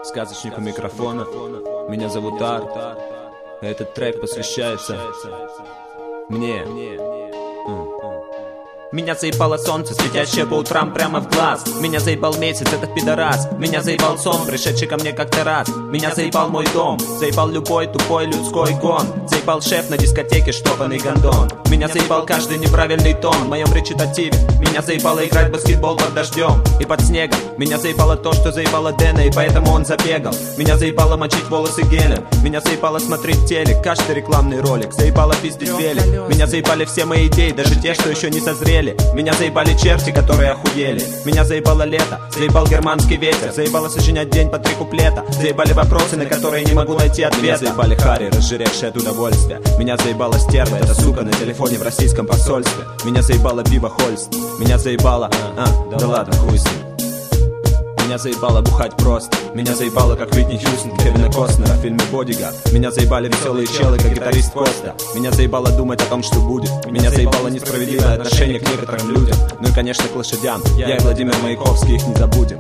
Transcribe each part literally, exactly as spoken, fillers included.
сказочник у микрофона. Меня зовут Ар. Этот трек посвящается мне. Меня заебало солнце, светящее по утрам прямо в глаз. Меня заебал месяц, этот пидорас. Меня заебал сон, пришедший ко мне как-то раз. Меня заебал мой дом, заебал любой тупой людской гон. Заебал шеф на дискотеке, штопанный гондон. Меня заебал каждый неправильный тон в моем речитативе. Меня заебало играть в баскетбол под дождем и под снегом. Меня заебало то, что заебало Дэна, и поэтому он забегал. Меня заебало мочить волосы гелем. Меня заебало смотреть телек, каждый рекламный ролик. Заебало пиздить велик. Меня заебали все мои идеи, даже те, что еще не созрели. Меня заебали черти, которые охуели. Меня заебало лето, заебал германский ветер. Заебало сочинять день по три куплета. Заебали вопросы, на которые не могу найти ответа. Меня заебали хари, разжиревшие от удовольствия. Меня заебала стерва, эта сука на телефоне в российском посольстве. Меня заебало пиво Хольст. Меня заебало... А, да ладно, хуй с ним. Меня заебало бухать просто. Меня заебало, как Уитни Хьюстон, Кевина Костнера в фильме «Бодигард». Меня заебали веселые челы, как гитарист Коста. Меня заебало думать о том, что будет. Меня заебало несправедливое отношение к некоторым людям. Ну и, конечно, к лошадям. Я и Владимир Маяковский, их не забудем.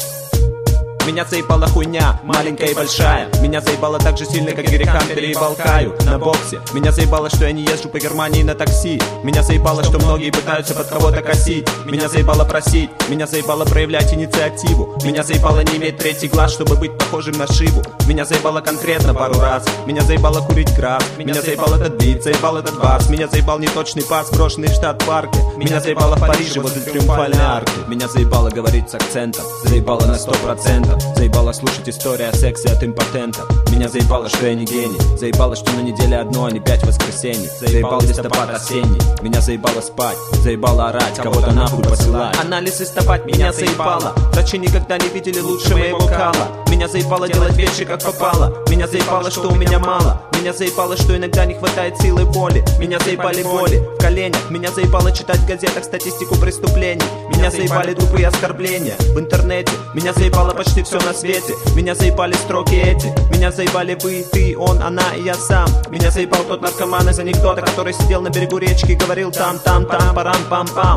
Меня заебала хуйня, маленькая и большая. Меня заебало так же сильно, как Герихам переебал Каю на боксе. Меня заебало, что я не езжу по Германии на такси. Меня заебало, что многие пытаются под кого-то косить. Меня заебало просить, меня заебало проявлять инициативу. Меня заебало не иметь третий глаз, чтобы быть похожим на Шиву. Меня заебало конкретно пару раз. Меня заебало курить град. Меня заебал этот бит, заебал этот бас. Меня заебал неточный пас, брошенный в штат парке. Меня заебало в Париже возле Триумфальной арки. Меня заебало говорить с акцентом. Заебало на сто процентов. Заебало слушать истории о сексе от импотентов. Меня заебало, что я не гений. Заебало, что на неделе одно, а не пять воскресений. Заебал листопад осенний. Меня заебало спать. Заебало орать, кого-то нахуй посылать. Анализ листопад меня заебало. Врачи никогда не видели лучше моего кала. Меня заебало делать вещи как попало. Меня заебало, что у меня мало. Меня заебало, что иногда не хватает силы воли. Меня заебали боли в коленях. Меня заебало читать в газетах статистику преступлений. Меня заебали тупые оскорбления в интернете. Меня заебало почти все на свете. Меня заебали строки эти. Меня заебали вы, ты, он, она и я сам. Меня заебал тот наркоман из анекдота, который сидел на берегу речки и говорил там, там, там, парам, пам, пам.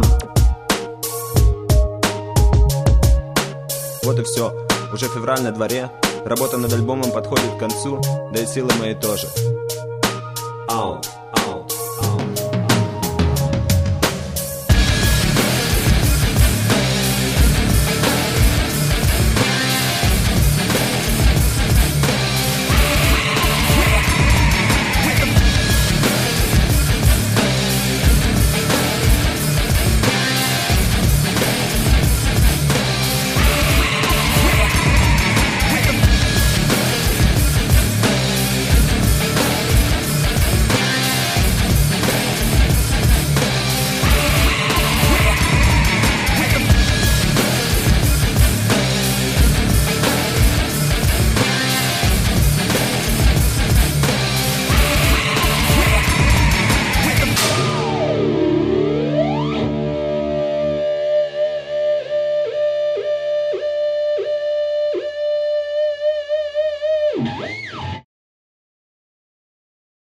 Вот и все. Уже февраль на дворе. Работа над альбомом подходит к концу. Да и силы мои тоже. Ау.